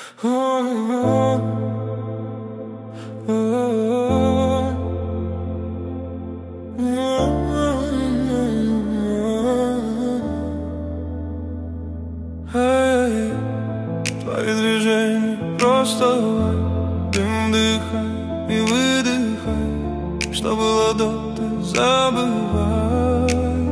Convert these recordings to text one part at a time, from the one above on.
Твои движения просто дым, вдыхай и выдыхай. Что было до, ты забывай.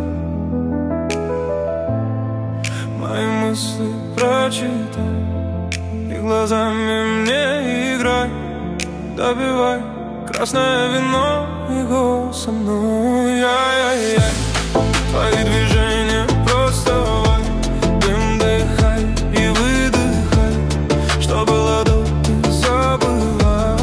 Мои мысли прочитай и глазами мне играй. Допивай красное вино и го со мной. Ай-яй-яй. Твои движения просто дым, дыхай и выдыхай. Что было до, ты забывай.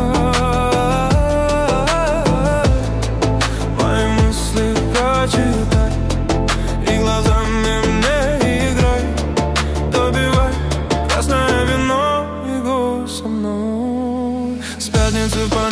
Мои мысли прочитай и глазами мне играй. Допивай красное вино и го со мной. С пятницы по